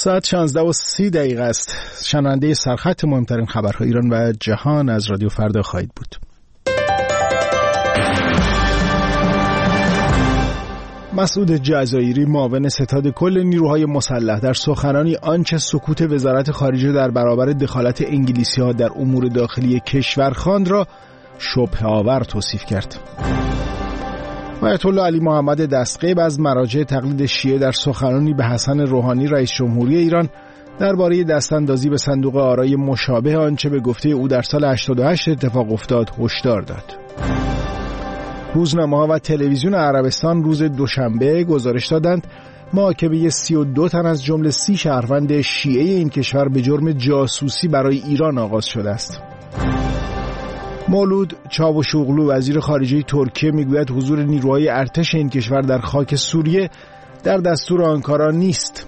ساعت 16:30 است. شنونده سرخط مهمترین خبرهای ایران و جهان از رادیو فردا خواهید بود. مسعود جزایری معاون ستاد کل نیروهای مسلح در سخنرانی آنچه سکوت وزارت خارجه در برابر دخالت انگلیسی‌ها در امور داخلی کشور خواند را شبهه آور توصیف کرد. آیت الله علی محمد دستغیب از مراجع تقلید شیعه در سخنرانی به حسن روحانی رئیس جمهوری ایران درباره دستاندازی به صندوق آرای مشابه آنچه به گفته او در سال 88 اتفاق افتاد هشدار داد. روزنامه‌ها و تلویزیون عربستان روز دوشنبه گزارش دادند محاکمه 32 تن از جمله 30 شهروند شیعه این کشور به جرم جاسوسی برای ایران آغاز شده است. مولود چاوشوغلو وزیر خارجه ترکیه میگوید حضور نیروهای ارتش این کشور در خاک سوریه در دستور آنکارا نیست.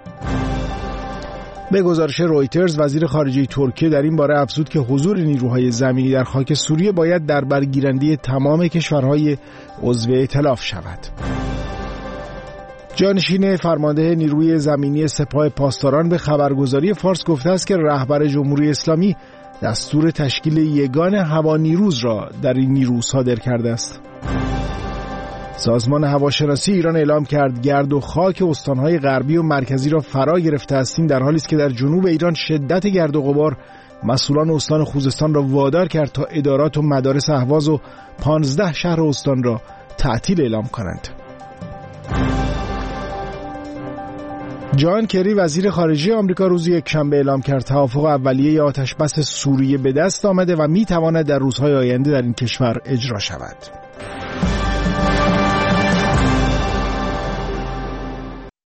به گزارش رویترز وزیر خارجه ترکیه در این باره افزود که حضور نیروهای زمینی در خاک سوریه باید در برگیرنده تمام کشورهای عضو ائتلاف شود. جانشین فرمانده نیروی زمینی سپاه پاسداران به خبرگزاری فارس گفته است که رهبر جمهوری اسلامی دستور تشکیل یگان هوانیروز را در این نیرو صادر کرده است. سازمان هواشناسی ایران اعلام کرد گرد و خاک استانهای غربی و مرکزی را فرا گرفته است. این در حالی است که در جنوب ایران شدت گرد و غبار مسئولان استان خوزستان را وادار کرد تا ادارات و مدارس اهواز و 15 شهر استان را تعطیل اعلام کنند. جان کری وزیر خارجه آمریکا روز یکشنبه اعلام کرد توافق اولیه آتشبس سوریه به دست آمده و میتواند در روزهای آینده در این کشور اجرا شود.